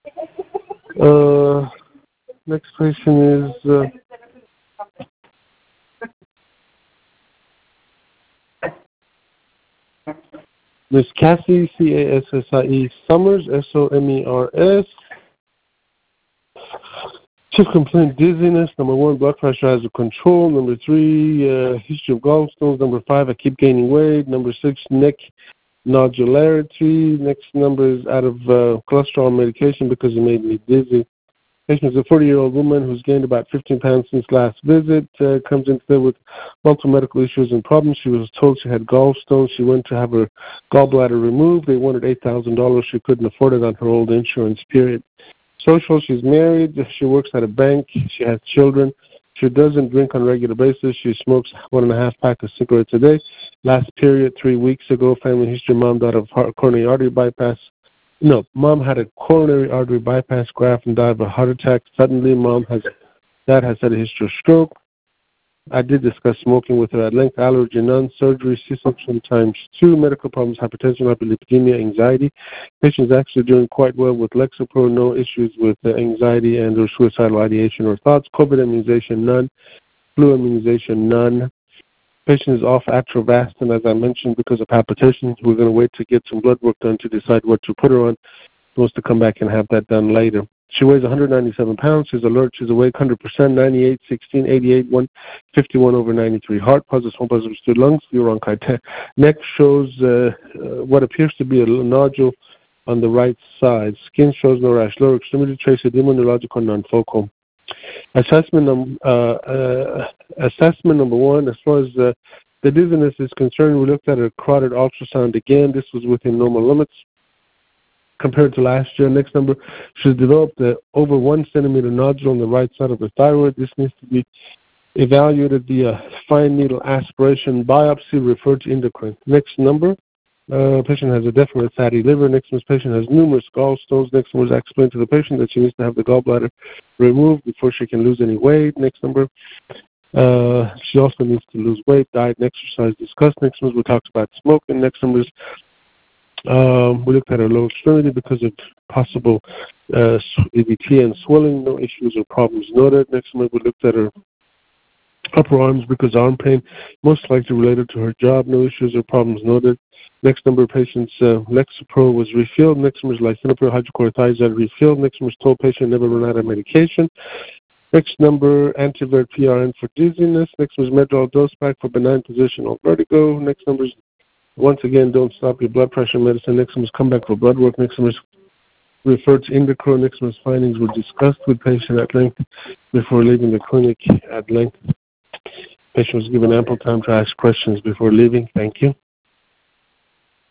Next patient is Miss Cassie, Cassie Summers, Somers. Chief complaint, dizziness. Number 1, blood pressure has a control. Number 3, history of gallstones. Number 5, I keep gaining weight. Number 6, neck nodularity. Next number is out of cholesterol medication because it made me dizzy. Patient is a 40-year-old woman who's gained about 15 pounds since last visit. Comes in today with multiple medical issues and problems. She was told she had gallstones. She went to have her gallbladder removed. They wanted $8,000. She couldn't afford it on her old insurance, period. Social, she's married. She works at a bank. She has children. She doesn't drink on a regular basis. She smokes 1.5 packs of cigarettes a day. Last period, 3 weeks ago, family history, mom died of coronary artery bypass. No, mom had a coronary artery bypass graft and died of a heart attack. Suddenly, dad has had a history of stroke. I did discuss smoking with her at length. Allergy, none. Surgery, C-section ×2. Medical problems, hypertension, hyperlipidemia, anxiety. Patient's actually doing quite well with Lexapro. No issues with anxiety and or suicidal ideation or thoughts. COVID immunization, none. Flu immunization, none. Patient is off Atrovastin, as I mentioned, because of palpitations. We're going to wait to get some blood work done to decide what to put her on. Supposed to come back and have that done later. She weighs 197 pounds. She's alert. She's awake 100%. 98, 16, 88, 151 over 93. Heart, positive, small positive, stood lungs, bronchi. Neck shows what appears to be a nodule on the right side. Skin shows no rash. Lower extremity trace edema, neurological, non-focal. Assessment number 1, as far as the dizziness is concerned, we looked at a carotid ultrasound again. This was within normal limits compared to last year. Next number, she's developed over 1 centimeter nodule on the right side of the thyroid. This needs to be evaluated via fine needle aspiration biopsy referred to endocrine. Next number, patient has a definite fatty liver. Next number, patient has numerous gallstones. Next number, I explained to the patient that she needs to have the gallbladder removed before she can lose any weight. Next number, she also needs to lose weight, diet, and exercise discussed. Next number, we talked about smoking. Next number is we looked at her lower extremity because of possible EVT and swelling. No issues or problems noted. Next month we looked at her upper arms because arm pain, most likely related to her job. No issues or problems noted. Next number of patients, Lexapro was refilled. Next number is lisinopril hydrochlorothiazide refilled. Next number is told patient never run out of medication. Next number, Antivert PRN for dizziness. Next number is Medrol dose pack for benign positional vertigo. Next number is, once again, don't stop your blood pressure medicine. Next one is come back for blood work. Next one is referred to endocrine. Next one's findings were discussed with patient at length before leaving the clinic at length. Patient was given ample time to ask questions before leaving. Thank you.